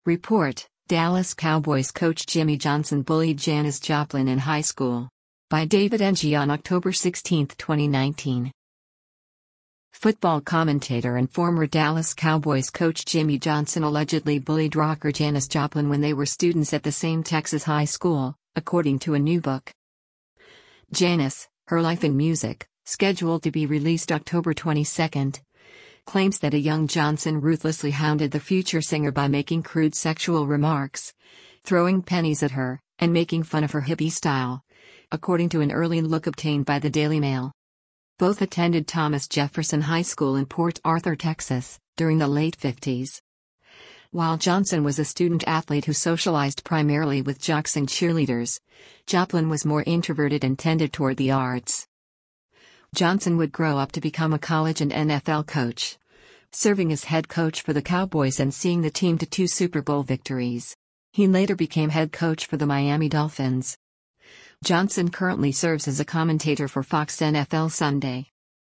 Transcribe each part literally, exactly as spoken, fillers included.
Report: Dallas Cowboys coach Jimmy Johnson bullied Janis Joplin in high school. By David Ng on October sixteenth, twenty nineteen. Football commentator and former Dallas Cowboys coach Jimmy Johnson allegedly bullied rocker Janis Joplin when they were students at the same Texas high school, according to a new book. Janis, Her Life in Music, scheduled to be released October twenty-second, claims that a young Johnson ruthlessly hounded the future singer by making crude sexual remarks, throwing pennies at her, and making fun of her hippie style, according to an early look obtained by the Daily Mail. Both attended Thomas Jefferson High School in Port Arthur, Texas, during the late fifties. While Johnson was a student athlete who socialized primarily with jocks and cheerleaders, Joplin was more introverted and tended toward the arts. Johnson would grow up to become a college and N F L coach, serving as head coach for the Cowboys and seeing the team to two Super Bowl victories. He later became head coach for the Miami Dolphins. Johnson currently serves as a commentator for Fox N F L Sunday.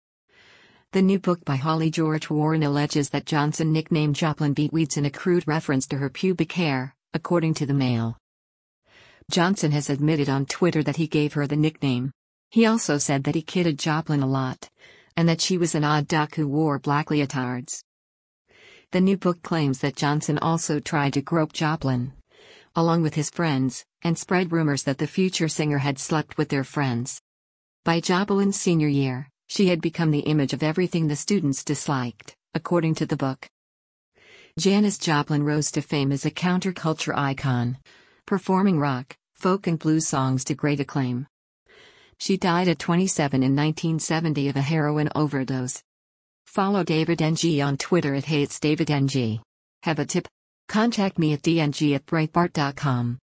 The new book by Holly George Warren alleges that Johnson nicknamed Joplin Beatweeds in a crude reference to her pubic hair, according to the Mail. Johnson has admitted on Twitter that he gave her the nickname. He also said that he kidded Joplin a lot, and that she was an odd duck who wore black leotards. The new book claims that Johnson also tried to grope Joplin, along with his friends, and spread rumors that the future singer had slept with their friends. By Joplin's senior year, she had become the image of everything the students disliked, according to the book. Janis Joplin rose to fame as a counterculture icon, performing rock, folk and blues songs to great acclaim. She died at twenty-seven in nineteen seventy of a heroin overdose. Follow David Ng on Twitter at Hey It's David Ng. Have a tip? Contact me at d n g at breitbart dot com.